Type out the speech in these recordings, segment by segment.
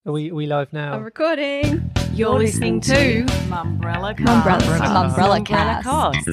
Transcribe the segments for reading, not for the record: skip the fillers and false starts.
Are we live now? I'm recording. You're listening to Mumbrella Cast. Mumbrella Cast.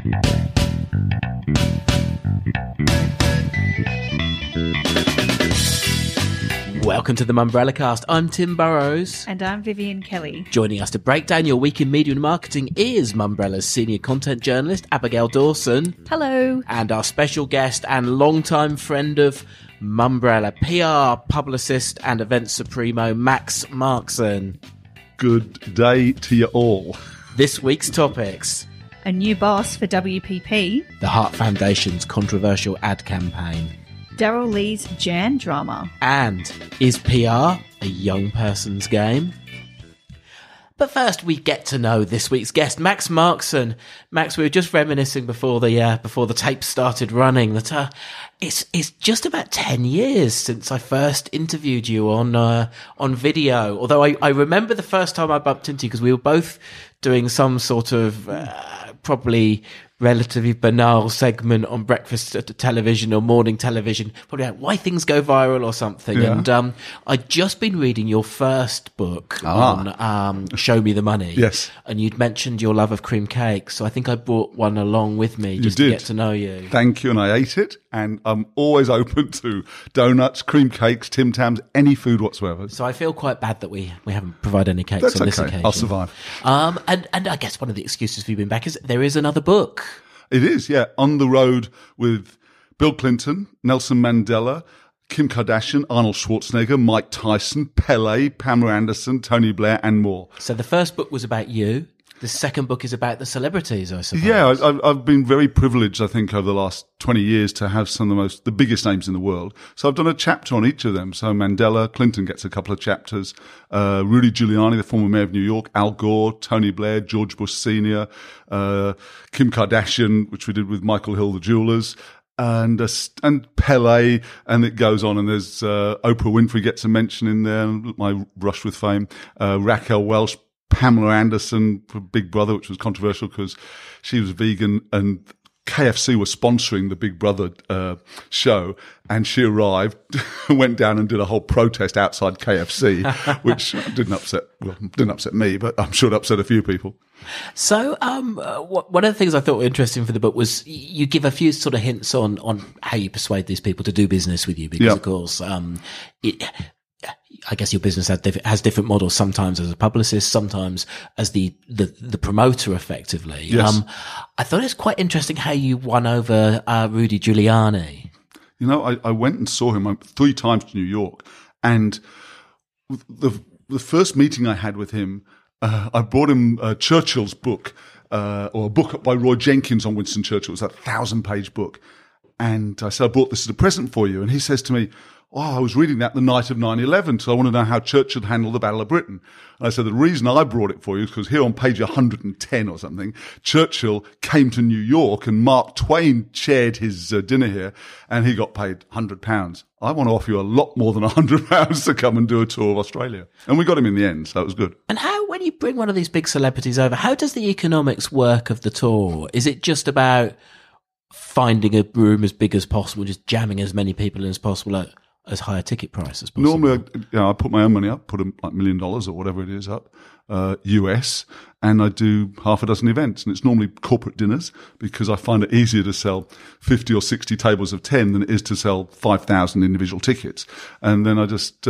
Welcome to the Mumbrella Cast. I'm Tim Burrows. And I'm Vivian Kelly. Joining us to break down your week in media and marketing is Mumbrella's senior content journalist, Abigail Dawson. Hello. And our special guest and longtime friend of Mumbrella, PR publicist and event supremo, Max Markson. Good day to you all. This week's topics: a new boss for WPP, the Heart Foundation's controversial ad campaign, Daryl Lee's Jan drama, and is PR a young person's game? But first, we get to know this week's guest, Max Markson. Max, we were just reminiscing before the tape started running that it's just about 10 years since I first interviewed you on video. Although I remember the first time I bumped into you because we were both doing some sort of probably relatively banal segment on breakfast television or morning television, probably like why things go viral or something. Yeah. And I'd just been reading your first book on Show Me the Money. Yes. And you'd mentioned your love of cream cake, so I think I brought one along with me just to get to know you. Thank you, and I ate it, and I'm always open to donuts, cream cakes, Tim Tams, any food whatsoever. So I feel quite bad that we haven't provided any cakes That's on this okay. occasion. I'll survive. And I guess one of the excuses for you being back is there is another book. It is, yeah. On the Road with Bill Clinton, Nelson Mandela, Kim Kardashian, Arnold Schwarzenegger, Mike Tyson, Pele, Pamela Anderson, Tony Blair, and more. So the first book was about you. The second book is about the celebrities, I suppose. Yeah, I've been very privileged, I think, over the last 20 years to have some of the biggest names in the world. So I've done a chapter on each of them. So Mandela, Clinton gets a couple of chapters. Rudy Giuliani, the former mayor of New York, Al Gore, Tony Blair, George Bush Sr., Kim Kardashian, which we did with Michael Hill, the jewelers, and Pele, and it goes on. And there's Oprah Winfrey gets a mention in there, my brush with fame, Raquel Welch, Pamela Anderson for Big Brother, which was controversial because she was vegan, and KFC was sponsoring the Big Brother show, and she arrived, went down and did a whole protest outside KFC, which didn't upset me, but I'm sure it upset a few people. So one of the things I thought were interesting for the book was you give a few sort of hints on how you persuade these people to do business with you, because of course I guess your business has different models, sometimes as a publicist, sometimes as the promoter, effectively. Yes. I thought it was quite interesting how you won over Rudy Giuliani. You know, I went and saw him 3 times to New York, and the first meeting I had with him, I brought him Churchill's book, or a book by Roy Jenkins on Winston Churchill. It was a 1,000-page book. And I said, I brought this as a present for you. And he says to me, I was reading that the night of 9/11, so I want to know how Churchill handled the Battle of Britain. And I said, the reason I brought it for you is because here on page 110 or something, Churchill came to New York and Mark Twain shared his dinner here, and he got paid £100. I want to offer you a lot more than £100 to come and do a tour of Australia. And we got him in the end, so it was good. And how, when you bring one of these big celebrities over, how does the economics work of the tour? Is it just about finding a room as big as possible, just jamming as many people in as possible at as high a ticket price as possible? Normally, I put my own money up, put like $1 million or whatever it is up, US, and I do half a dozen events. And it's normally corporate dinners because I find it easier to sell 50 or 60 tables of 10 than it is to sell 5,000 individual tickets. And then I just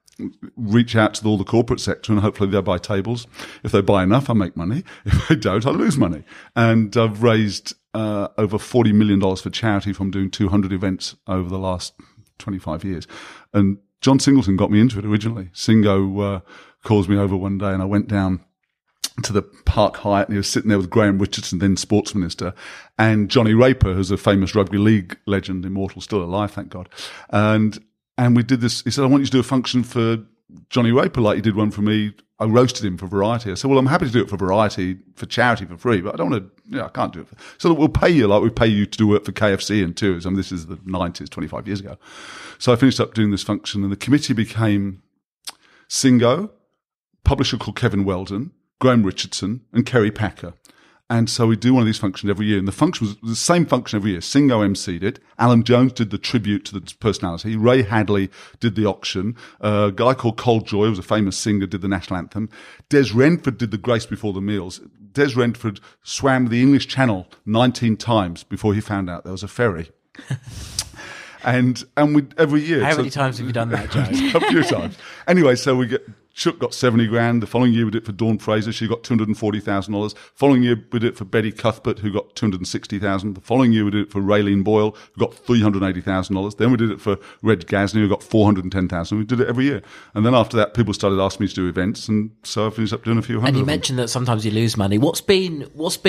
reach out to all the corporate sector and hopefully they'll buy tables. If they buy enough, I make money. If they don't, I lose money. And I've raised over $40 million for charity from doing 200 events over the last 25 years. And John Singleton got me into it originally. Singo calls me over one day, and I went down to the Park Hyatt, and he was sitting there with Graham Richardson, then Sports Minister, and Johnny Raper, who's a famous rugby league legend, immortal, still alive, thank God. And we did this. He said, I want you to do a function for Johnny Raper like you did one for me. I roasted him for Variety. I said, well, I'm happy to do it for Variety, for charity, for free, but I don't want to, I can't do it. So we'll pay you like we pay you to do work for KFC and tours. I mean, this is the 90s, 25 years ago. So I finished up doing this function, and the committee became Singo, publisher called Kevin Weldon, Graham Richardson, and Kerry Packer. And so we do one of these functions every year. And the function was the same function every year. Singo emceed it. Alan Jones did the tribute to the personality. Ray Hadley did the auction. A guy called Col Joy, who was a famous singer, did the national anthem. Des Renford did the grace before the meals. Des Renford swam the English Channel 19 times before he found out there was a ferry. And we every year. How many times have you done that, Joe? A few times. Anyway, so Shook got 70 grand. The following year we did it for Dawn Fraser. She got $240,000. Following year we did it for Betty Cuthbert, who got $260,000. The following year we did it for Raylene Boyle, who got $380,000. Then we did it for Reg Gasney, who got $410,000. We did it every year. And then after that, people started asking me to do events. And so I finished up doing a few hundred. And you mentioned that sometimes you lose money. What's been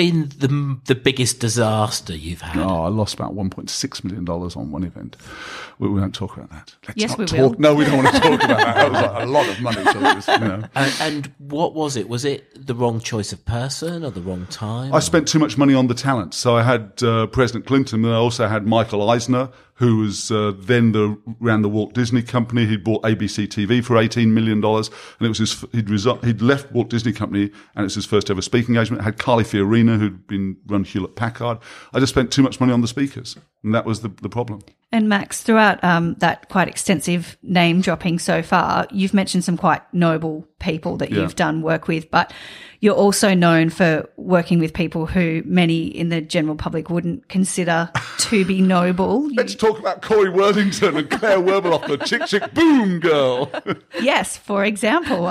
the biggest disaster you've had? Oh, I lost about $1.6 million on one event. We won't talk about that. Yes, we will. No, we don't want to talk about that. That was like a lot of money. So And what was it? Was it the wrong choice of person or the wrong time? I spent too much money on the talent. So I had President Clinton, and I also had Michael Eisner, who was then ran the Walt Disney Company. He'd bought ABC TV for $18 million, and it was he'd left Walt Disney Company, and it was his first ever speaking engagement. I had Carly Fiorina, who'd been run Hewlett Packard. I just spent too much money on the speakers, and that was the problem. And Max, throughout that quite extensive name dropping so far, you've mentioned some quite noble people that you've done work with, but you're also known for working with people who many in the general public wouldn't consider to be noble. Let's talk about Corey Worthington and Claire Werbeloff, the Chick Chick Boom girl. Yes, for example.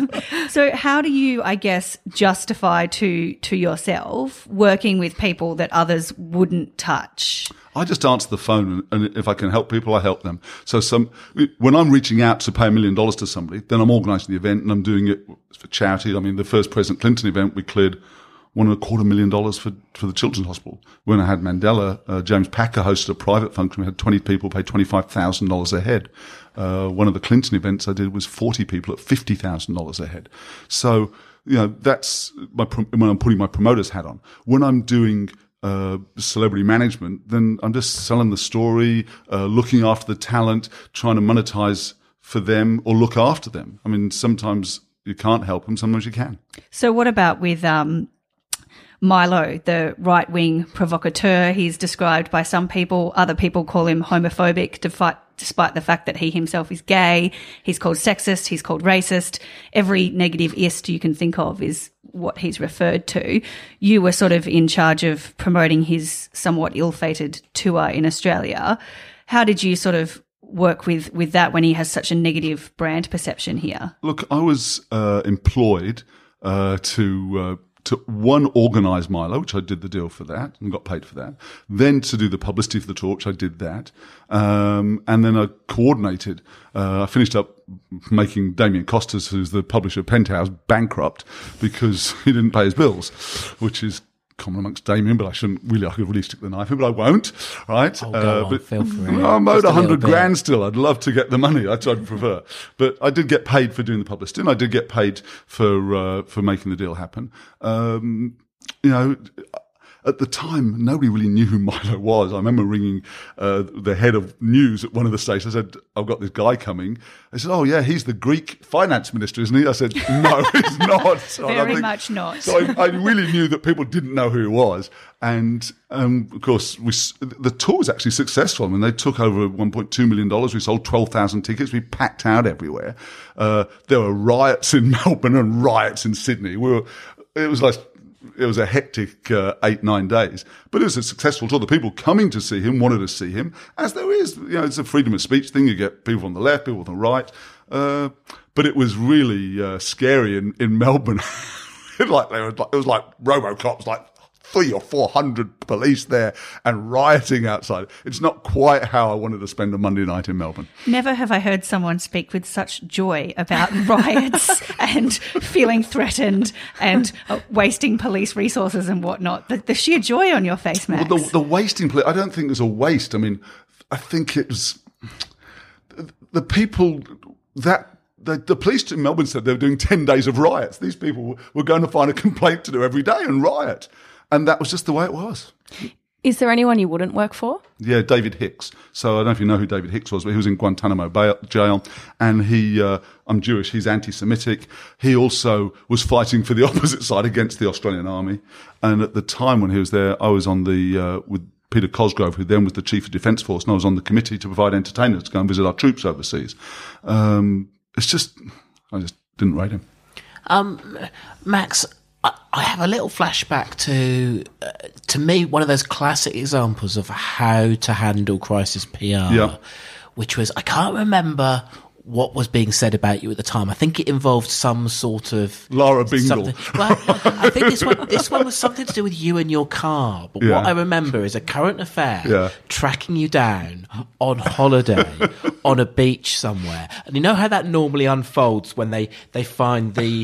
So how do you, I guess, justify to yourself working with people that others wouldn't touch? I just answer the phone, and if I can help people, I help them. So when I'm reaching out to pay $1 million to somebody, then I'm organising the event and I'm doing it for charity. I mean, the first President Clinton event, we cleared $1.25 million for the Children's Hospital. When I had Mandela, James Packer hosted a private function. We had 20 people pay $25,000 a head. One of the Clinton events I did was 40 people at $50,000 a head. So, that's when I'm putting my promoter's hat on. When I'm doing celebrity management, then I'm just selling the story, looking after the talent, trying to monetize for them or look after them. I mean, sometimes you can't help them, sometimes you can. So what about with Milo, the right-wing provocateur? He's described by some people, other people call him homophobic, despite the fact that he himself is gay. He's called sexist, he's called racist. Every negative ist you can think of is what he's referred to. You were sort of in charge of promoting his somewhat ill-fated tour in Australia. How did you sort of work with that when he has such a negative brand perception here? Look, I was employed to organise Milo, which I did the deal for that and got paid for that. Then to do the publicity for the tour, which I did that. And then I coordinated. I finished up making Damien Costas, who's the publisher of Penthouse, bankrupt because he didn't pay his bills, which is common amongst Damien, but I could really stick the knife in, but I won't, right? Oh, go on, feel free. I'm owed 100 grand still. I'd love to get the money. I'd prefer. But I did get paid for doing the publicity, and I did get paid for making the deal happen. At the time, nobody really knew who Milo was. I remember ringing the head of news at one of the stations. I said, I've got this guy coming. They said, oh, yeah, he's the Greek finance minister, isn't he? I said, no, he's not. So Very much not. So I really knew that people didn't know who he was. And, of course, the tour was actually successful. I mean, they took over $1.2 million. We sold 12,000 tickets. We packed out everywhere. There were riots in Melbourne and riots in Sydney. It was a hectic 8-9 days, but it was a successful tour. The people coming to see him wanted to see him, as there is. It's a freedom of speech thing. You get people on the left, people on the right. But it was really scary in Melbourne. It was like RoboCops, like 300 or 400 police there and rioting outside. It's not quite how I wanted to spend a Monday night in Melbourne. Never have I heard someone speak with such joy about riots and feeling threatened and wasting police resources and whatnot. The sheer joy on your face, Max. Well, the wasting, I don't think it was a waste. I mean, I think it was the people that the police in Melbourne said they were doing 10 days of riots. These people were going to find a complaint to do every day and riot. And that was just the way it was. Is there anyone you wouldn't work for? Yeah, David Hicks. So I don't know if you know who David Hicks was, but he was in Guantanamo jail, and I'm Jewish, he's anti-Semitic. He also was fighting for the opposite side against the Australian Army. And at the time when he was there, I was on with Peter Cosgrove, who then was the Chief of Defence Force, and I was on the committee to provide entertainers to go and visit our troops overseas. I just didn't rate him. Max, I have a little flashback to me, one of those classic examples of how to handle crisis PR, which was, I can't remember what was being said about you at the time. I think it involved some sort of Lara Bingle. Well, I think this one was something to do with you and your car. But what I remember is a current affair tracking you down on holiday on a beach somewhere. And you know how that normally unfolds when they find the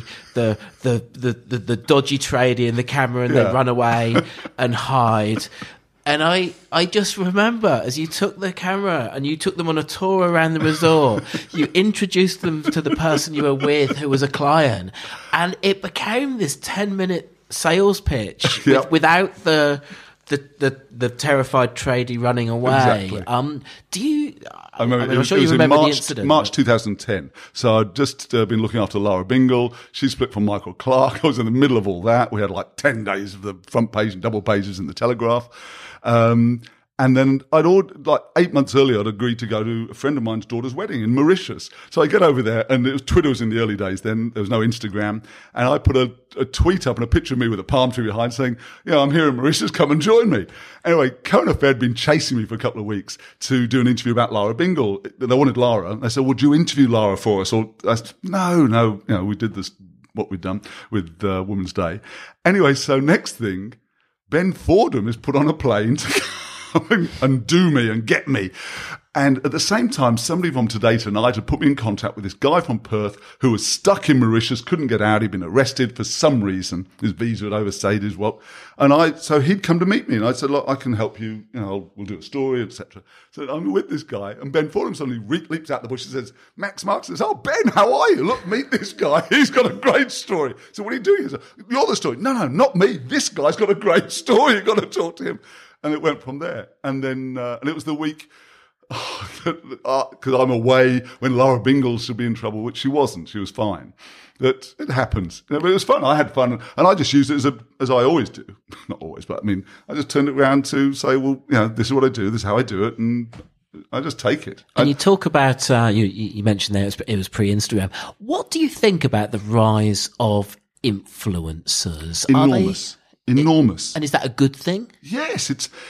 dodgy tradie in the camera and they run away and hide. And I just remember, as you took the camera and you took them on a tour around the resort, you introduced them to the person you were with who was a client, and it became this 10-minute sales pitch without the terrified tradie running away. Exactly. I'm sure you remember the incident. March 2010. So I'd just been looking after Lara Bingle. She split from Michael Clark. I was in the middle of all that. We had like 10 days of the front page and double pages in the Telegraph. And then I'd ordered, like 8 months earlier, I'd agreed to go to a friend of mine's daughter's wedding in Mauritius. So I get over there, and Twitter was in the early days then. There was no Instagram. And I put a tweet up and a picture of me with a palm tree behind saying, I'm here in Mauritius, come and join me. Anyway, Current Affair had been chasing me for a couple of weeks to do an interview about Lara Bingle. They wanted Lara. They said, would you interview Lara for us? Or I said, no, we did this, what we'd done with Women's Day. Anyway, so next thing, Ben Fordham is put on a plane to come and do me and get me. And at the same time, somebody from Today Tonight had put me in contact with this guy from Perth who was stuck in Mauritius, couldn't get out. He'd been arrested for some reason. His visa had overstayed his what. So he'd come to meet me, and I said, look, I can help you. We'll do a story, etc. So I'm with this guy, and Ben Fordham suddenly leaps out the bush and says, Max Marks says, oh, Ben, how are you? Look, meet this guy. He's got a great story. So what are you doing? He said, you're the story. No, not me. This guy's got a great story. You've got to talk to him. And it went from there. And then, and it was the week, because I'm away when Lara Bingle should be in trouble, which she wasn't. She was fine. That it happens. But it was fun. I had fun. And I just used it as I always do. Not always, but I mean, I just turned it around to say, well, this is what I do. This is how I do it. And I just take it. And you talk about, you mentioned there it was pre-Instagram. What do you think about the rise of influencers? Enormous. And is that a good thing? Yes,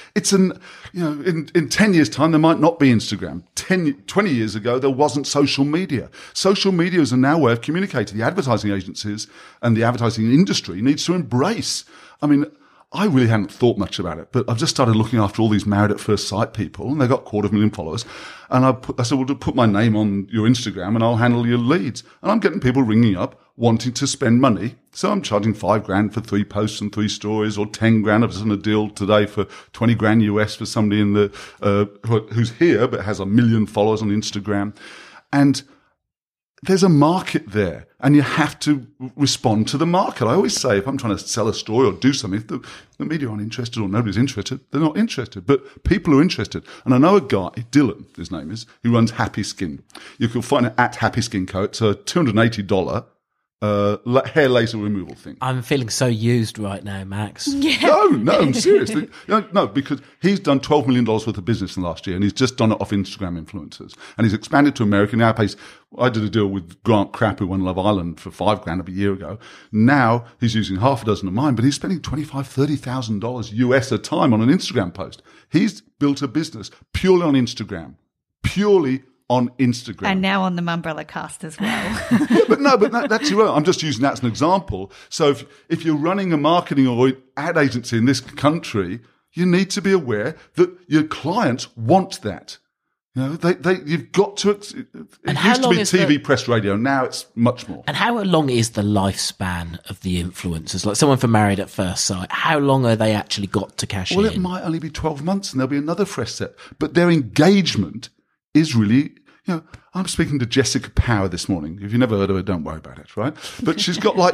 in 10 years' time, there might not be Instagram. 20 years ago, there wasn't social media. Social media is a now way of communicating. The advertising agencies and the advertising industry needs to embrace. I mean, I really hadn't thought much about it, but I've just started looking after all these Married at First Sight people, and they've got 250,000 followers. And I said, well, put my name on your Instagram and I'll handle your leads. And I'm getting people ringing up wanting to spend money. So I'm charging $5,000 for 3 posts and 3 stories, or $10,000. I was on a deal today for $20,000 US for somebody who's here but has 1 million followers on Instagram. And there's a market there, and you have to respond to the market. I always say, if I'm trying to sell a story or do something, if the media aren't interested or nobody's interested, they're not interested. But people are interested. And I know a guy, Dylan, his name is, who runs Happy Skin. You can find it at Happy Skin Co. It's a $280 hair laser removal thing. I'm feeling so used right now, Max. Yeah. No, I'm serious. No, because he's done $12 million worth of business in the last year, and he's just done it off Instagram influencers. And he's expanded to America. Now I did a deal with Grant Crapp, who won Love Island, for $5,000 a year ago. Now he's using half a dozen of mine, but he's spending $25,000, $30,000 US a time on an Instagram post. He's built a business purely on Instagram. On Instagram. And now on the Mumbrella Cast as well. but that's irrelevant. I'm just using that as an example. So if you're running a marketing or ad agency in this country, you need to be aware that your clients want that. You've got to. It used to be TV, press, radio. Now it's much more. And how long is the lifespan of the influencers? Like someone from Married at First Sight, how long are they actually got to cash in? Well, it might only be 12 months, and there'll be another fresh set. But their engagement is really, I'm speaking to Jessica Power this morning. If you've never heard of her, don't worry about it, right? But she's got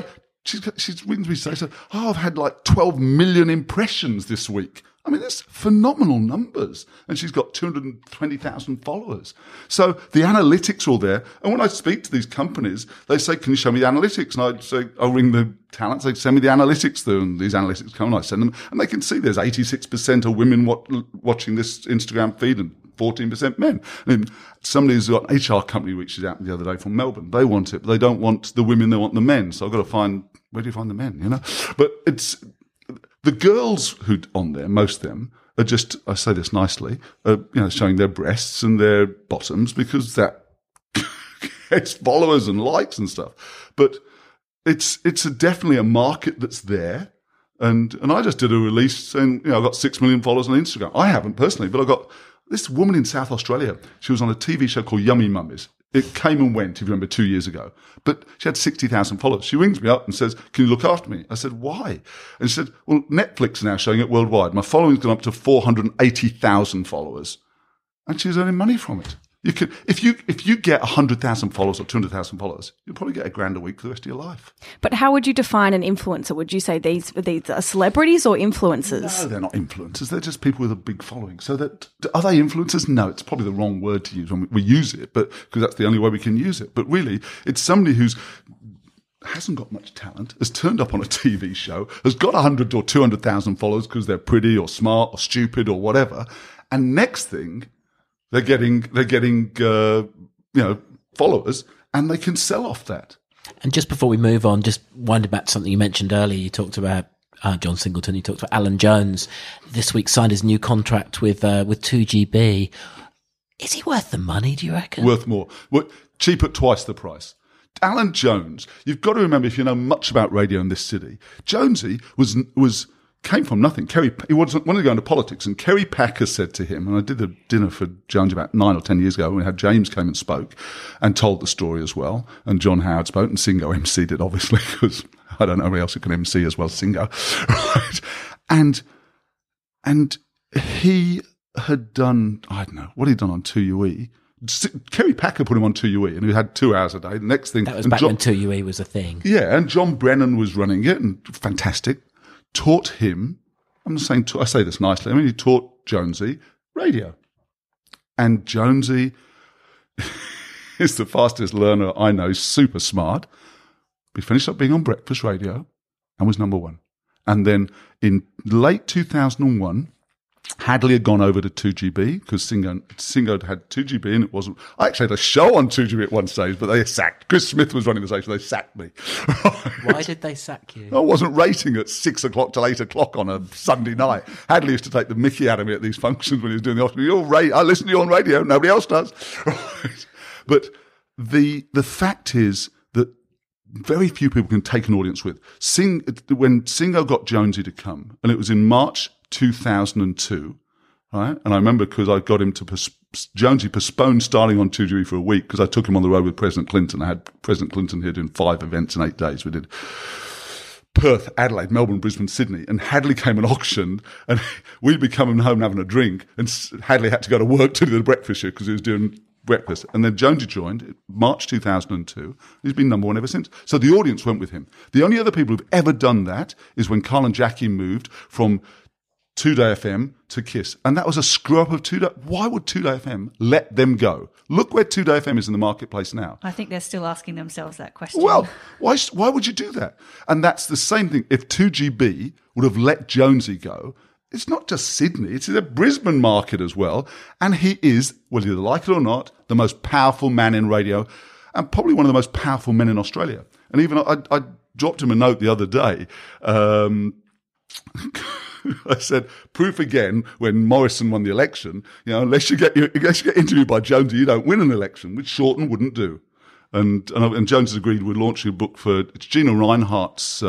she's rings me today, said, I've had like 12 million impressions this week. I mean, that's phenomenal numbers. And she's got 220,000 followers. So the analytics are all there. And when I speak to these companies, they say, can you show me the analytics? And I'd say, I'll ring the talents. They send me the analytics through, and these analytics come and I send them. And they can see there's 86% of women watching this Instagram feed and 14% men. I mean, somebody who's got an HR company reached out the other day from Melbourne. They want it, but they don't want the women, they want the men. So I've got to find, where do you find the men, you know? But it's, the girls who on there, most of them, are just, I say this nicely, showing their breasts and their bottoms because that gets followers and likes and stuff. But it's definitely a market that's there. And I just did a release saying, I've got 6 million followers on Instagram. I haven't personally, but I got this woman in South Australia. She was on a TV show called Yummy Mummies. It came and went, if you remember, 2 years ago. But she had 60,000 followers. She rings me up and says, can you look after me? I said, why? And she said, well, Netflix are now showing it worldwide. My following's gone up to 480,000 followers. And she's earning money from it. You could, if you get 100,000 followers or 200,000 followers, you'll probably get $1,000 a week for the rest of your life. But how would you define an influencer? Would you say these are celebrities or influencers? No, they're not influencers. They're just people with a big following. So are they influencers? No, it's probably the wrong word to use when we use it, but because that's the only way we can use it. But really, it's somebody who's hasn't got much talent, has turned up on a TV show, has got 100 or 200,000 followers because they're pretty or smart or stupid or whatever, and next thing, they're getting followers, and they can sell off that. And just before we move on, just winding back to something you mentioned earlier, you talked about John Singleton, you talked about Alan Jones. This week signed his new contract with 2GB. Is he worth the money, do you reckon? Worth more. Cheap at twice the price. Alan Jones, you've got to remember, if you know much about radio in this city, Jonesy came from nothing. He wanted to go into politics, and Kerry Packer said to him, and I did a dinner for Jones about 9 or 10 years ago, and we had James came and spoke and told the story as well, and John Howard spoke, and Singo emceed it, obviously, because I don't know who else who can MC as well as Singo, right? And he had done, I don't know, what he'd done on 2UE. Kerry Packer put him on 2UE, and he had 2 hours a day. The next thing... That was back when 2UE was a thing. Yeah, and John Brennan was running it, and fantastic. Taught him, I say this nicely, he taught Jonesy radio. And Jonesy is the fastest learner I know, super smart. He finished up being on breakfast radio and was number 1. And then in late 2001, Hadley had gone over to 2GB because Singo had 2GB and it wasn't. I actually had a show on 2GB at one stage, but they sacked. Chris Smith was running the station, they sacked me. Why did they sack you? I wasn't rating at 6 o'clock till 8 o'clock on a Sunday night. Hadley used to take the mickey out of me at these functions when he was doing the afternoon. I listen to you on radio, nobody else does. But the fact is that very few people can take an audience with. When Singo got Jonesy to come, and it was in March 2002, right? And I remember because I got him to Jonesy postponed starting on 2GB for a week because I took him on the road with President Clinton. I had President Clinton here doing 5 events in 8 days. We did Perth, Adelaide, Melbourne, Brisbane, Sydney, and Hadley came and auctioned, and we'd be coming home and having a drink, and Hadley had to go to work to do the breakfast show because he was doing breakfast. And then Jonesy joined March 2002. He's been number 1 ever since. So the audience went with him. The only other people who've ever done that is when Carl and Jackie moved from 2Day FM to KISS. And that was a screw up of 2Day. Why would 2Day FM let them go? Look where 2Day FM is in the marketplace now. I think they're still asking themselves that question. Well, why would you do that? And that's the same thing. If 2GB would have let Jonesy go, it's not just Sydney, it's the Brisbane market as well. And he is, whether you like it or not, the most powerful man in radio and probably one of the most powerful men in Australia. And even I dropped him a note the other day. I said, proof again, when Morrison won the election, unless you get interviewed by Jonesy, you don't win an election, which Shorten wouldn't do. And Jones has agreed we're launching a book it's Gina Reinhardt's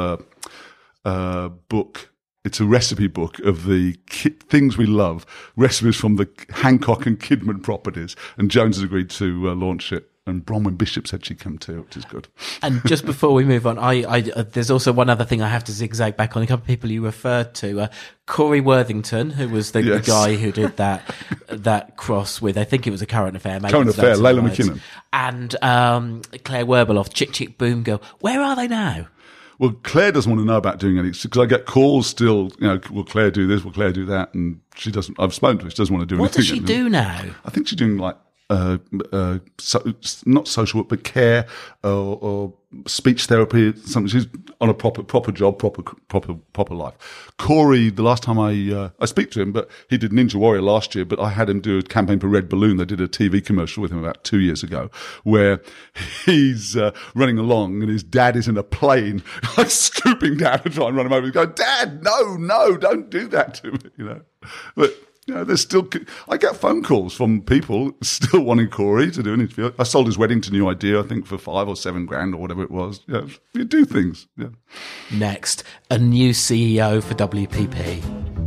book. It's a recipe book of the things we love, recipes from the Hancock and Kidman properties. And Jones has agreed to launch it. And Bronwyn Bishop said she'd come too, which is good. And just before we move on, there's also one other thing I have to zigzag back on. A couple of people you referred to, Corey Worthington, who was the guy who did that cross with, I think it was a Current Affair. Current Affair, Layla McKinnon. And Claire Werbeloff, Chick Chick Boom Girl. Where are they now? Well, Claire doesn't want to know about doing anything because I get calls still, will Claire do this? Will Claire do that? And she doesn't, I've spoken to her. She doesn't want to do What anything. does she do now? I think she's doing like, not social work, but care or speech therapy. Something. She's on a proper job, proper life. Corey, the last time I speak to him, but he did Ninja Warrior last year. But I had him do a campaign for Red Balloon. They did a TV commercial with him about 2 years ago, where he's running along and his dad is in a plane, like scooping down to try and run him over. He's going, "Dad, no, don't do that to me," But there's still, I get phone calls from people still wanting Corey to do an interview. I sold his wedding to New Idea, I think, for $5,000 or $7,000 or whatever it was. Yeah, you do things. Yeah. Next, a new CEO for WPP.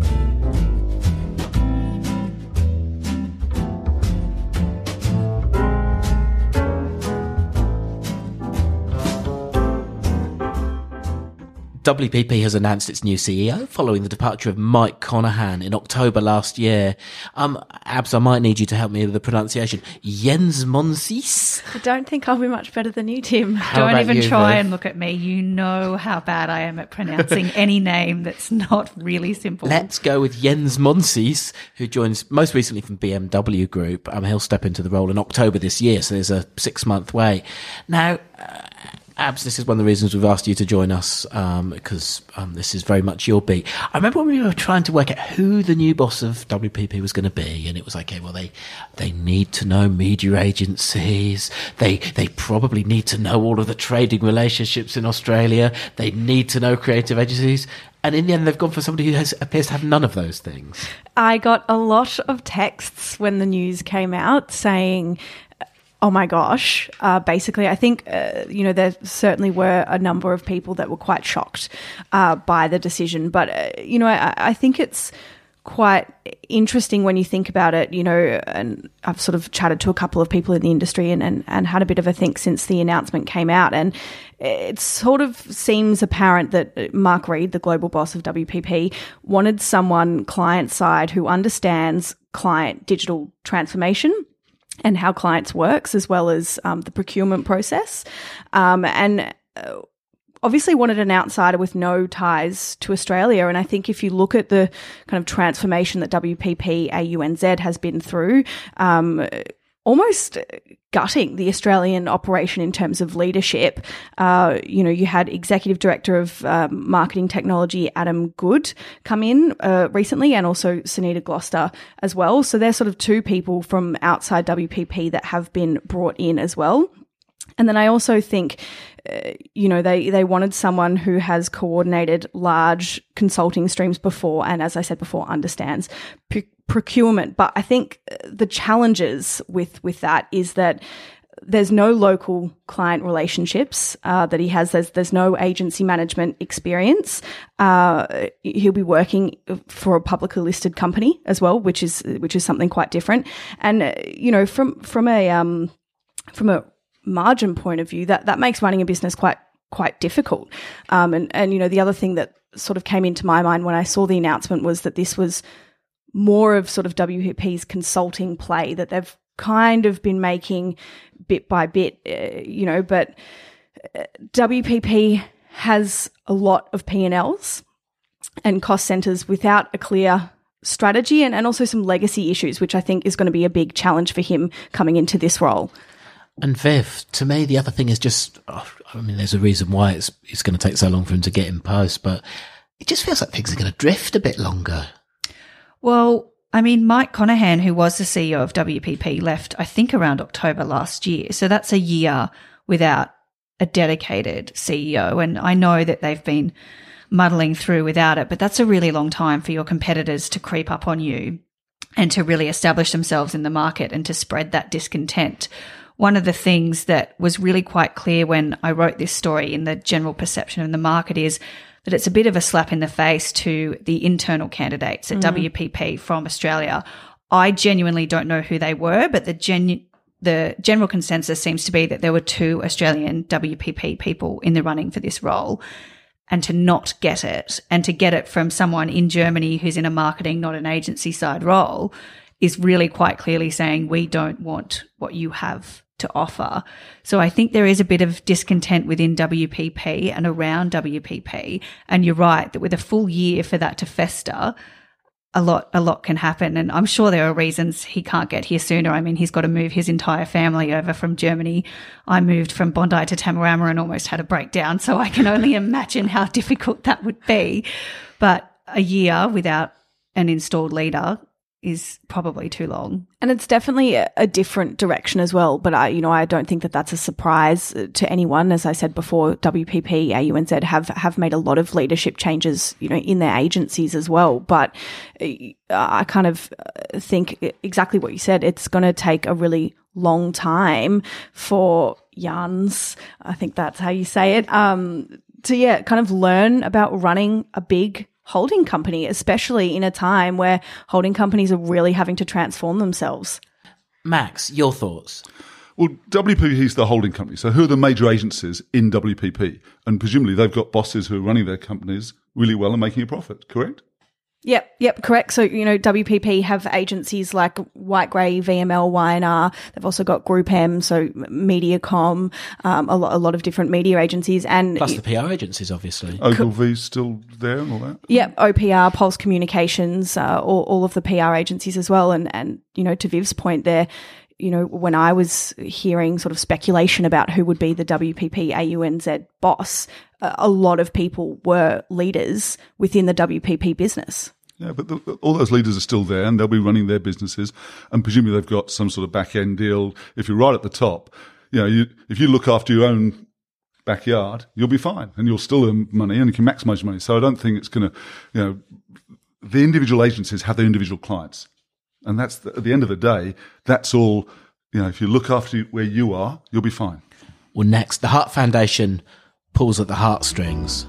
WPP has announced its new CEO following the departure of Mike Conahan in October last year. Abs, I might need you to help me with the pronunciation. Jens Monsees? I don't think I'll be much better than you, Tim. Don't even try and look at me. You know how bad I am at pronouncing any name that's not really simple. Let's go with Jens Monsees, who joins most recently from BMW Group. He'll step into the role in October this year, so there's a 6-month wait. Now, Abs, this is one of the reasons we've asked you to join us, because this is very much your beat. I remember when we were trying to work out who the new boss of WPP was going to be, and it was like, okay, well, they need to know media agencies. They probably need to know all of the trading relationships in Australia. They need to know creative agencies. And in the end, they've gone for somebody who appears to have none of those things. I got a lot of texts when the news came out saying, oh my gosh. Basically, I think, there certainly were a number of people that were quite shocked by the decision. But, I think it's quite interesting when you think about it, and I've sort of chatted to a couple of people in the industry and had a bit of a think since the announcement came out. And it sort of seems apparent that Mark Reed, the global boss of WPP, wanted someone client side who understands client digital transformation and how clients works, as well as the procurement process. And obviously wanted an outsider with no ties to Australia. And I think if you look at the kind of transformation that WPP AUNZ has been through, almost gutting the Australian operation in terms of leadership. You had Executive Director of Marketing Technology, Adam Good, come in recently, and also Sunita Gloucester as well. So they're sort of two people from outside WPP that have been brought in as well. And then I also think, they wanted someone who has coordinated large consulting streams before, and as I said before, understands procurement. But I think the challenges with that is that there's no local client relationships that he has. There's no agency management experience. He'll be working for a publicly listed company as well, which is something quite different. And from a margin point of view, that makes running a business quite difficult. And the other thing that sort of came into my mind when I saw the announcement was that this was more of sort of WPP's consulting play that they've kind of been making bit by bit, but WPP has a lot of P&Ls and cost centres without a clear strategy and also some legacy issues, which I think is going to be a big challenge for him coming into this role. And Viv, to me, the other thing is just, there's a reason why it's going to take so long for him to get in post, but it just feels like things are going to drift a bit longer. Well, Mike Conahan, who was the CEO of WPP, left, I think, around October last year. So that's a year without a dedicated CEO. And I know that they've been muddling through without it, but that's a really long time for your competitors to creep up on you and to really establish themselves in the market and to spread that discontent. One of the things that was really quite clear when I wrote this story in the general perception of the market is that it's a bit of a slap in the face to the internal candidates at WPP from Australia. I genuinely don't know who they were, but the general consensus seems to be that there were 2 Australian WPP people in the running for this role. And to not get it, and to get it from someone in Germany who's in a marketing, not an agency side role, is really quite clearly saying we don't want what you have to offer. So I think there is a bit of discontent within WPP and around WPP. And you're right that with a full year for that to fester, a lot can happen. And I'm sure there are reasons he can't get here sooner. I mean, he's got to move his entire family over from Germany. I moved from Bondi to Tamarama and almost had a breakdown. So I can only imagine how difficult that would be. But a year without an installed leader is probably too long. And it's definitely a different direction as well. But I don't think that that's a surprise to anyone. As I said before, WPP, AUNZ have made a lot of leadership changes, in their agencies as well. But I kind of think exactly what you said. It's going to take a really long time for Jans, I think that's how you say it, to kind of learn about running a big holding company, especially in a time where holding companies are really having to transform themselves. Max, your thoughts? Well, WPP is the holding company. So who are the major agencies in WPP? And presumably they've got bosses who are running their companies really well and making a profit, correct? Yep, correct. So, WPP have agencies like White Grey, VML, Y&R. They've also got Group M, so Mediacom, a lot of different media agencies. And plus the PR agencies, obviously. Ogilvy's still there and all that? Yep, OPR, Pulse Communications, all of the PR agencies as well. And to Viv's point there, when I was hearing sort of speculation about who would be the WPP AUNZ boss, a lot of people were leaders within the WPP business. Yeah, but all those leaders are still there and they'll be running their businesses and presumably they've got some sort of back-end deal. If you're right at the top, if you look after your own backyard, you'll be fine and you'll still earn money and you can maximize your money. So I don't think it's going to, the individual agencies have their individual clients. And that's, at the end of the day, that's all, if you look after where you are, you'll be fine. Well, next, the Heart Foundation pulls at the heartstrings.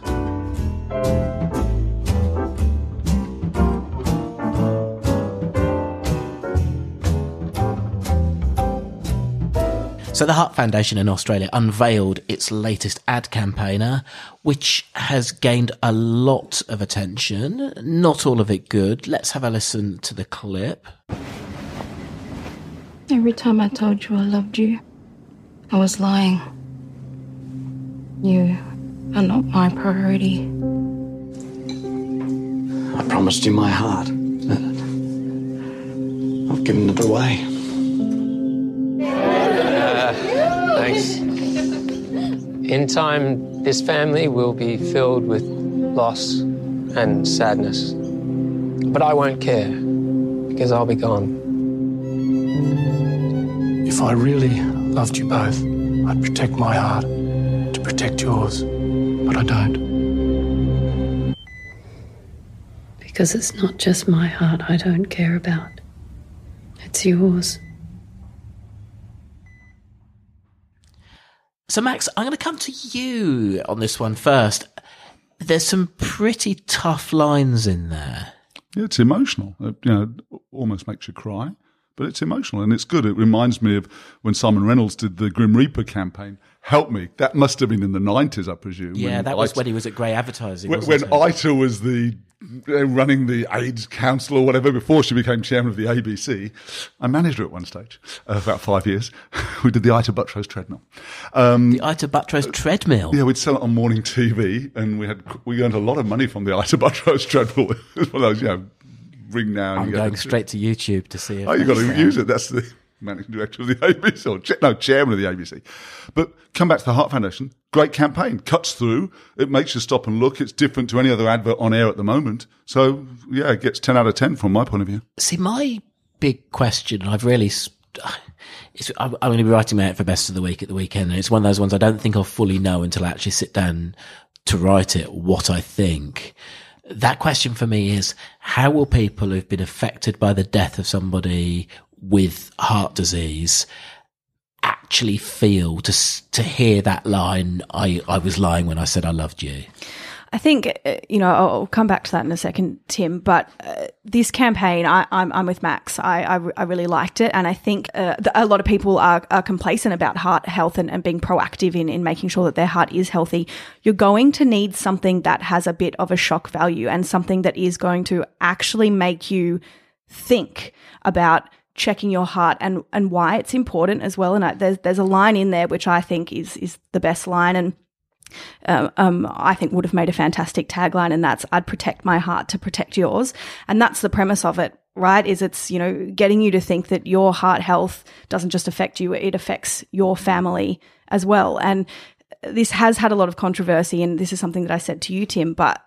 So the Heart Foundation in Australia unveiled its latest ad campaigner, which has gained a lot of attention, not all of it good. Let's have a listen to the clip. Every time I told you I loved you, I was lying. You are not my priority. I promised you my heart. I've given it away. Thanks. In time, this family will be filled with loss and sadness. But I won't care, because I'll be gone. If I really loved you both, I'd protect my heart to protect yours, but I don't. Because it's not just my heart I don't care about. It's yours. So, Max, I'm going to come to you on this one first. There's some pretty tough lines in there. Yeah, it's emotional. Almost makes you cry, but it's emotional and it's good. It reminds me of when Simon Reynolds did the Grim Reaper campaign. Help me. That must have been in the 90s, I presume. Yeah, that was when he was at Grey Advertising. When Ita was running the AIDS Council or whatever before she became chairman of the ABC. I managed her at one stage, about 5 years. We did the Ita Buttrose treadmill. The Ita Buttrose treadmill? Yeah, we'd sell it on morning TV and we earned a lot of money from the Ita Buttrose treadmill. It was one of those, ring now. I'm going straight to YouTube to see it. Oh, you've got to use it. That's the managing director of the ABC, or chairman of the ABC. But come back to the Heart Foundation. Great campaign. Cuts through. It makes you stop and look. It's different to any other advert on air at the moment. So, yeah, it gets 10 out of 10 from my point of view. See, my big question, I'm going to be writing my out for Best of the Week at the weekend, and it's one of those ones I don't think I'll fully know until I actually sit down to write it, what I think. That question for me is, how will people who've been affected by the death of somebody with heart disease actually feel to hear that line, I was lying when I said I loved you? I think, I'll come back to that in a second, Tim, but this campaign, I'm with Max. I really liked it. And I think a lot of people are complacent about heart health and being proactive in making sure that their heart is healthy. You're going to need something that has a bit of a shock value and something that is going to actually make you think about checking your heart and why it's important as well. And there's a line in there which I think is the best line, and I think would have made a fantastic tagline, and that's "I'd protect my heart to protect yours." And that's the premise of it, right? Is it's, you know, getting you to think that your heart health doesn't just affect you, it affects your family as well. And this has had a lot of controversy, and this is something that I said to you, Tim, but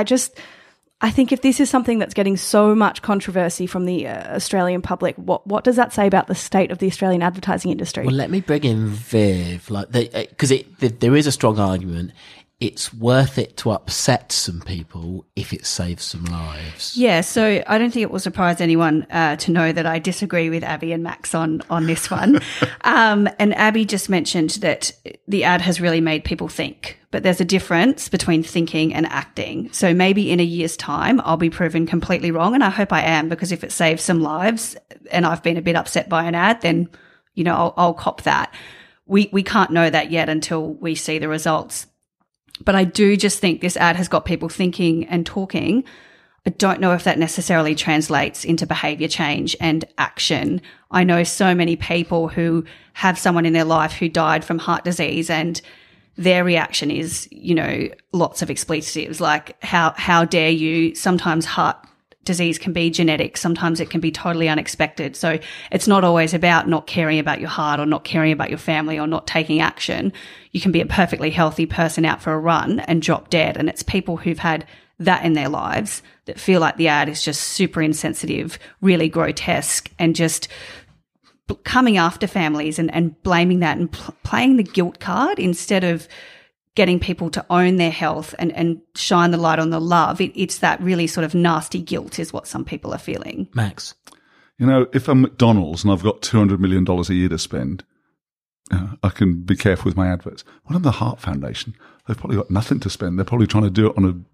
I think if this is something that's getting so much controversy from the Australian public, what does that say about the state of the Australian advertising industry? Well, let me bring in Viv, because there is a strong argument. It's worth it to upset some people if it saves some lives. Yeah, so I don't think it will surprise anyone to know that I disagree with Abby and Max on this one. And Abby just mentioned that the ad has really made people think, but there's a difference between thinking and acting. So maybe in a year's time, I'll be proven completely wrong, and I hope I am, because if it saves some lives and I've been a bit upset by an ad, then, you know, I'll cop that. We can't know that yet until we see the results. But I do just think this ad has got people thinking and talking. I don't know if that necessarily translates into behaviour change and action. I know so many people who have someone in their life who died from heart disease, and their reaction is, you know, lots of expletives like, how dare you? Sometimes heart disease can be genetic. Sometimes it can be totally unexpected. So it's not always about not caring about your heart or not caring about your family or not taking action. You can be a perfectly healthy person out for a run and drop dead. And it's people who've had that in their lives that feel like the ad is just super insensitive, really grotesque, and just coming after families and blaming that and playing the guilt card instead of getting people to own their health and shine the light on the love. It's that really sort of nasty guilt is what some people are feeling. Max? You know, if I'm McDonald's and I've got $200 million a year to spend, I can be careful with my adverts. When I'm the Heart Foundation, they've probably got nothing to spend. They're probably trying to do it on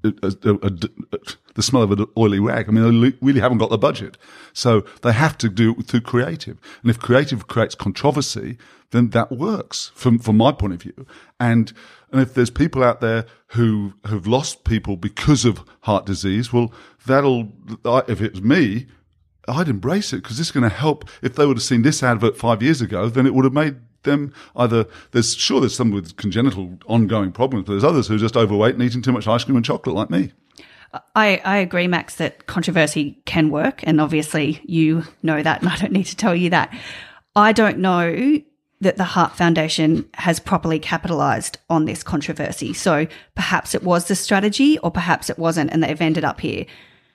the smell of an oily rag. I mean, they really haven't got the budget. So they have to do it through creative. And if creative creates controversy, then that works from my point of view. And if there's people out there who have lost people because of heart disease, well, if it's me, I'd embrace it, because this is going to help. If they would have seen this advert 5 years ago, then it would have made them either, there's some with congenital ongoing problems, but there's others who are just overweight and eating too much ice cream and chocolate like me. I agree, Max, that controversy can work, and obviously you know that, and I don't need to tell you that. I don't know that the Heart Foundation has properly capitalised on this controversy. So perhaps it was the strategy, or perhaps it wasn't, and they've ended up here.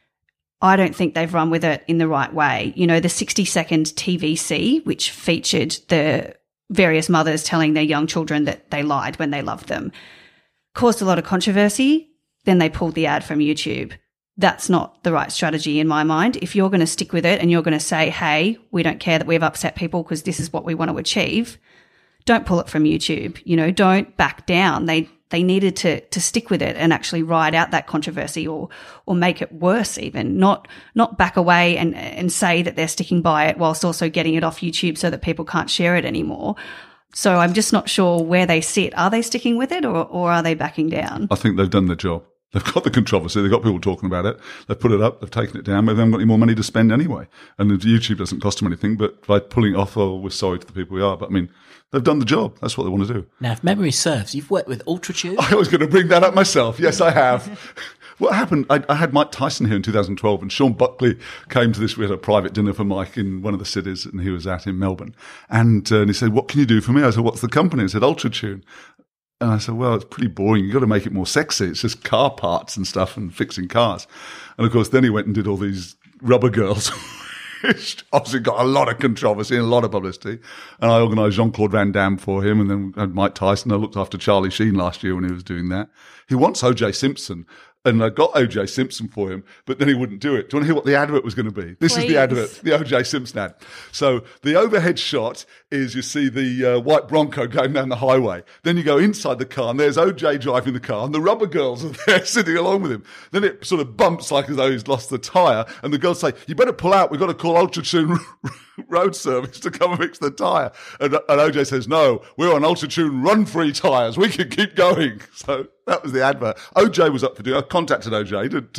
I don't think they've run with it in the right way. You know, the 60-second TVC, which featured the various mothers telling their young children that they lied when they loved them, caused a lot of controversy. Then they pulled the ad from YouTube. That's not the right strategy in my mind. If you're going to stick with it and you're going to say, hey, we don't care that we've upset people because this is what we want to achieve, don't pull it from YouTube. You know, don't back down. They needed to stick with it and actually ride out that controversy or make it worse even, not back away and say that they're sticking by it whilst also getting it off YouTube so that people can't share it anymore. So I'm just not sure where they sit. Are they sticking with it or are they backing down? I think they've done their job. They've got the controversy. They've got people talking about it. They've put it up. They've taken it down. Maybe they haven't got any more money to spend anyway. And YouTube doesn't cost them anything. But by pulling it off, we're sorry to the people we are. But I mean, they've done the job. That's what they want to do. Now, if memory serves, you've worked with Ultratune. I was going to bring that up myself. Yes, I have. What happened, I had Mike Tyson here in 2012, and Sean Buckley came to this. We had a private dinner for Mike in one of the cities, and he was at in Melbourne. And he said, what can you do for me? I said, what's the company? He said, Ultratune. And I said, well, it's pretty boring. You've got to make it more sexy. It's just car parts and stuff and fixing cars. And of course, then he went and did all these rubber girls, which obviously got a lot of controversy and a lot of publicity. And I organised Jean-Claude Van Damme for him, and then had Mike Tyson. I looked after Charlie Sheen last year when he was doing that. He wants O.J. Simpson. And I got O.J. Simpson for him, but then he wouldn't do it. Do you want to hear what the advert was going to be? This is the advert, the O.J. Simpson ad. So the overhead shot is you see the white Bronco going down the highway. Then you go inside the car, and there's O.J. driving the car, and the rubber girls are there sitting along with him. Then it sort of bumps like as though he's lost the tyre, and the girls say, you better pull out. We've got to call Ultratune road service to come and fix the tyre. And O.J. says, no, we're on Ultratune run-free tyres. We can keep going. So that was the advert. OJ was up for doing. I contacted OJ to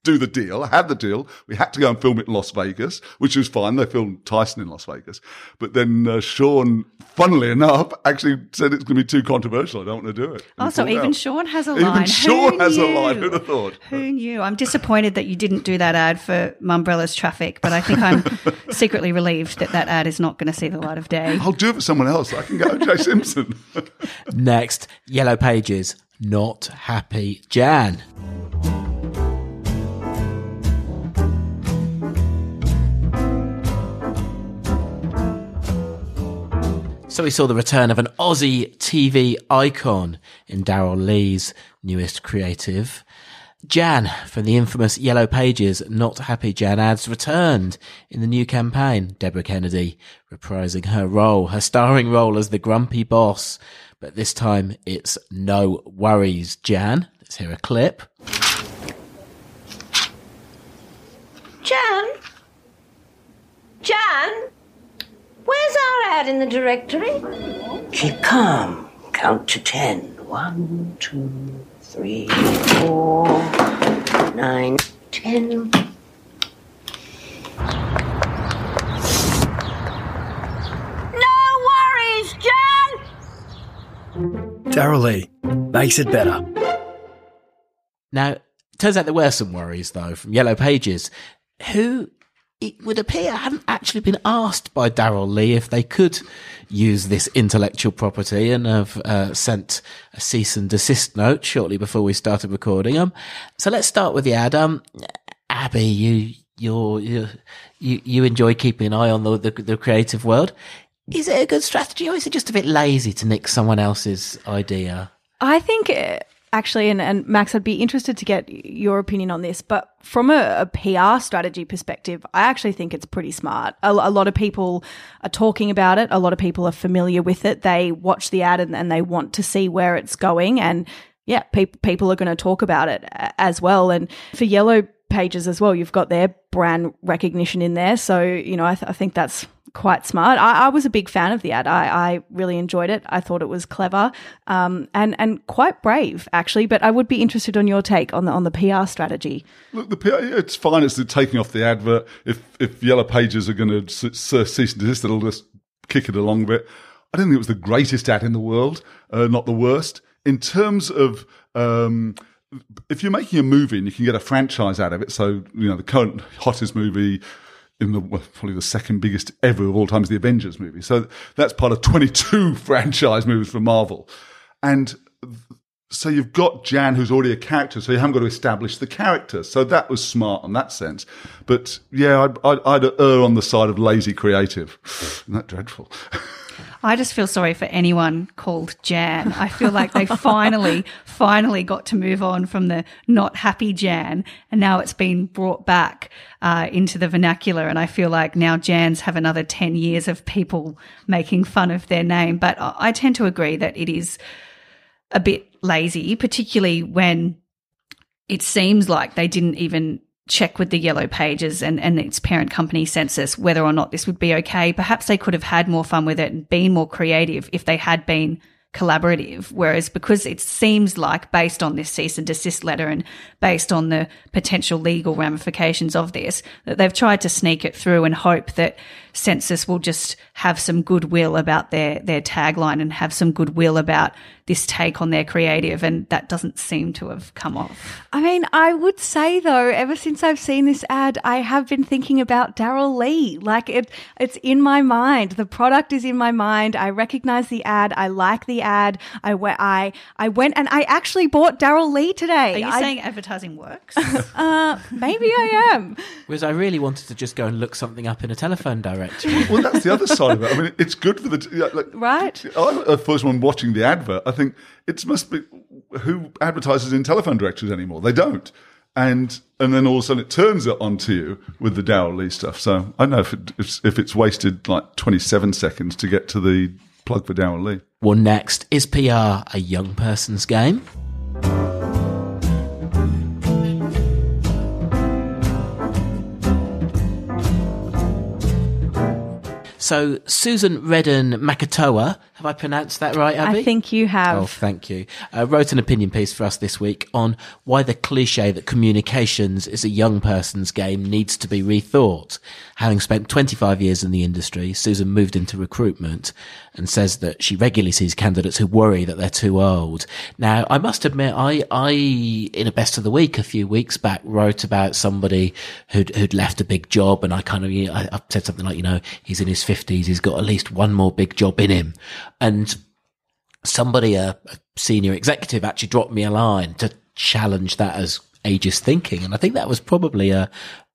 do the deal. I had the deal. We had to go and film it in Las Vegas, which was fine. They filmed Tyson in Las Vegas. But then Sean, funnily enough, actually said it's going to be too controversial. I don't want to do it. Oh, so even Sean has a line. Even Sean has a line. Who'd have thought? Who knew? I'm disappointed that you didn't do that ad for Mumbrella's Traffic, but I think I'm secretly relieved that ad is not going to see the light of day. I'll do it for someone else. I can go Jay Simpson. Next, Yellow Pages, Not Happy Jan. So we saw the return of an Aussie TV icon in Daryl Lee's newest creative. Jan from the infamous Yellow Pages Not Happy Jan ads returned in the new campaign. Deborah Kennedy reprising her starring role as the grumpy boss. But this time it's No Worries Jan. Let's hear a clip. Jan? Where's our ad in the directory? Keep calm. Count to 10. 1, 2, 3, 4, 9, 10. No worries, Jan! Daryl Lee makes it better. Now, it turns out there were some worries, though, from Yellow Pages, who it would appear hadn't actually been asked by Daryl Lee if they could use this intellectual property and have sent a cease and desist note shortly before we started recording. So let's start with the ad. Abby, you enjoy keeping an eye on the creative world. Is it a good strategy, or is it just a bit lazy to nick someone else's idea? I think actually, and Max, I'd be interested to get your opinion on this, but from a PR strategy perspective, I actually think it's pretty smart. A lot of people are talking about it. A lot of people are familiar with it. They watch the ad and they want to see where it's going. And yeah, people are going to talk about it as well. And for Yellow Pages as well, you've got their brand recognition in there. So, I think that's quite smart. I was a big fan of the ad. I really enjoyed it. I thought it was clever and quite brave, actually. But I would be interested on your take on the PR strategy. Look, the PR, it's fine. It's the taking off the advert. If Yellow Pages are going to cease and desist, it'll just kick it along a bit. I don't think it was the greatest ad in the world, not the worst. In terms of if you're making a movie and you can get a franchise out of it, so the current hottest movie probably the second biggest ever of all time is the Avengers movie. So that's part of 22 franchise movies for Marvel. And so you've got Jan, who's already a character, so you haven't got to establish the character. So that was smart in that sense. But yeah, I'd err on the side of lazy creative. Isn't that dreadful? I just feel sorry for anyone called Jan. I feel like they finally got to move on from the not happy Jan, and now it's been brought back into the vernacular. And I feel like now Jans have another 10 years of people making fun of their name. But I tend to agree that it is a bit lazy, particularly when it seems like they didn't even check with the Yellow Pages and its parent company Census whether or not this would be okay. Perhaps they could have had more fun with it and been more creative if they had been collaborative, whereas because it seems like, based on this cease and desist letter and based on the potential legal ramifications of this, that they've tried to sneak it through and hope that Census will just have some goodwill about their tagline and have some goodwill about this take on their creative, and that doesn't seem to have come off. I mean, I would say though, ever since I've seen this ad, I have been thinking about Daryl Lee. Like it's in my mind. The product is in my mind. I recognize the ad. I like the ad. I went and I actually bought Daryl Lee today. Are you saying advertising works? Maybe I am. Whereas I really wanted to just go and look something up in a telephone directory. Well, that's the other side of it. I mean, it's good for the right. I'm the first one watching the advert. I think it must be who advertises in telephone directories anymore. They don't, and then all of a sudden it turns it onto you with the Daryl Lee stuff. So I don't know if it's wasted like 27 seconds to get to the plug for Daryl Lee. Well, next, is PR a young person's game? So Susan Redden Makatoa Have I pronounced that right, Abby? I think you have. Oh, thank you. Wrote an opinion piece for us this week on why the cliche that communications is a young person's game needs to be rethought. Having spent 25 years in the industry, Susan moved into recruitment and says that she regularly sees candidates who worry that they're too old. Now, I must admit, I in a best of the week a few weeks back wrote about somebody who'd left a big job, and I kind of, I said something like, he's in his 50s, he's got at least one more big job in him. And somebody, a senior executive, actually dropped me a line to challenge that as ageist thinking. And I think that was probably a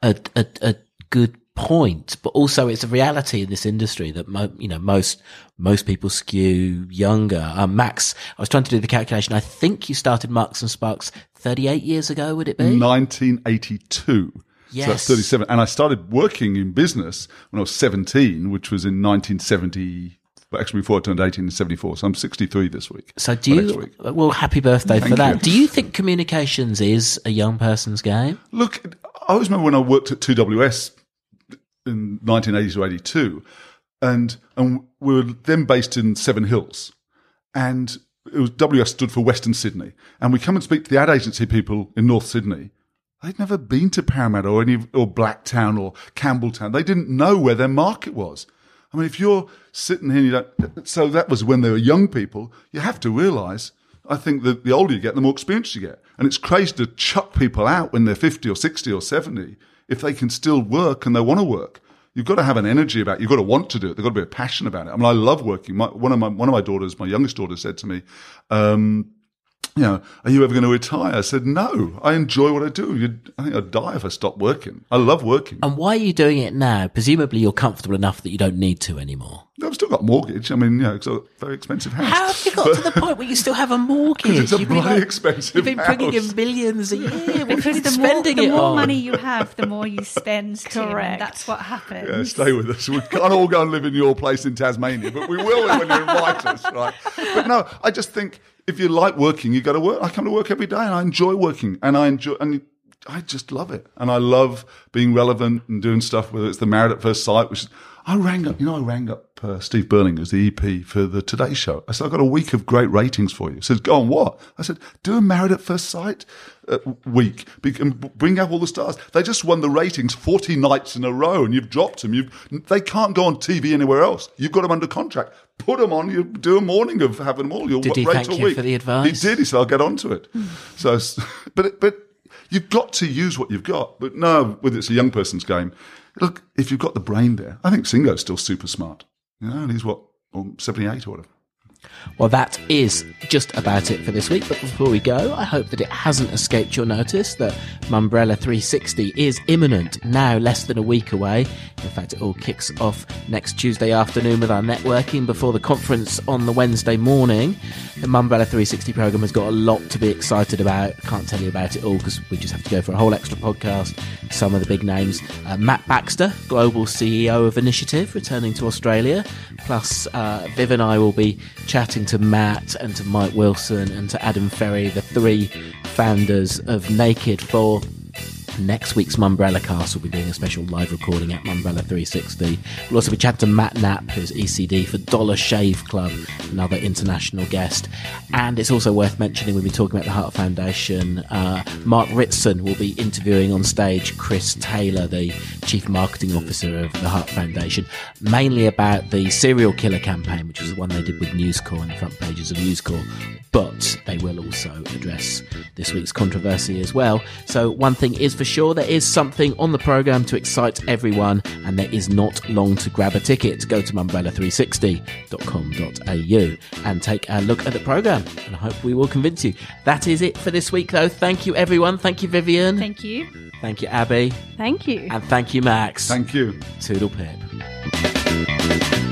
good point, but also it's a reality in this industry that most people skew younger. Max, I was trying to do the calculation. I think you started Marks and Sparks 38 years ago, would it be? 1982. Yes. So that's 37. And I started working in business when I was 17, which was in 1970. But actually, before I turned 18 in 74. So I'm 63 this week. So well, happy birthday for that. Do you think communications is a young person's game? Look, I always remember when I worked at 2WS in 1980 to 82, and we were then based in Seven Hills, and it was WS stood for Western Sydney, and we come and speak to the ad agency people in North Sydney. They'd never been to Parramatta or Blacktown or Campbelltown. They didn't know where their market was. I mean, if you're sitting here, so that was when they were young people. You have to realise, I think that the older you get, the more experience you get, and it's crazy to chuck people out when they're 50 or 60 or 70. If they can still work and they want to work, you've got to have an energy about it. You've got to want to do it. They've got to be a passion about it. I mean, I love working. One of my daughters, my youngest daughter, said to me, are you ever going to retire? I said, no, I enjoy what I do. I think I'd die if I stopped working. I love working. And why are you doing it now? Presumably you're comfortable enough that you don't need to anymore. I've still got a mortgage. I mean, it's a very expensive house. How have you got to the point where you still have a mortgage? It's a bloody expensive You've been house. bringing in millions a year. The more money you have, the more you spend. Correct. That's what happens. Yeah, stay with us. We can't all go and live in your place in Tasmania, but we will when you invite us, right? But no, I just think if you like working, you go to work. I come to work every day and I enjoy working, and I just love it. And I love being relevant and doing stuff, whether it's the Married at First Sight, which is, I rang up Steve Burling, who's the EP for the Today Show. I said, I've got a week of great ratings for you. He said, go on, what? I said, do a Married at First Sight week and bring out all the stars. They just won the ratings 40 nights in a row, and you've dropped them. They can't go on TV anywhere else. You've got them under contract. Put them on. You do a morning of having them all. Did he thank you for the advice? He did. He said, I'll get onto it. So, but you've got to use what you've got. But no, whether it's a young person's game, look, if you've got the brain there, I think Singo's still super smart. And he's 78 or whatever. Well, that is just about it for this week. But before we go, I hope that it hasn't escaped your notice that Mumbrella 360 is imminent, now less than a week away. In fact, it all kicks off next Tuesday afternoon with our networking before the conference on the Wednesday morning. The Mumbrella 360 programme has got a lot to be excited about. I can't tell you about it all because we just have to go for a whole extra podcast. Some of the big names. Matt Baxter, Global CEO of Initiative, returning to Australia. Plus, Viv and I will be chatting to Matt and to Mike Wilson and to Adam Ferry, the three founders of Naked, for next week's Mumbrella Cast. We'll be doing a special live recording at Mumbrella 360. We'll also be chatting to Matt Knapp, who's ECD for Dollar Shave Club, another international guest. And it's also worth mentioning, we've been talking about the Heart Foundation. Mark Ritson will be interviewing on stage Chris Taylor, the Chief Marketing Officer of the Heart Foundation, mainly about the serial killer campaign, which was the one they did with News Corp on the front pages of News Corp. But they will also address this week's controversy as well. So one thing is for sure, there is something on the programme to excite everyone, and there is not long to grab a ticket. Go to mumbrella360.com.au and take a look at the programme, and I hope we will convince you. That is it for this week, though. Thank you, everyone. Thank you, Vivian. Thank you. Thank you, Abby. Thank you. And thank you, Max. Thank you. Toodle pip.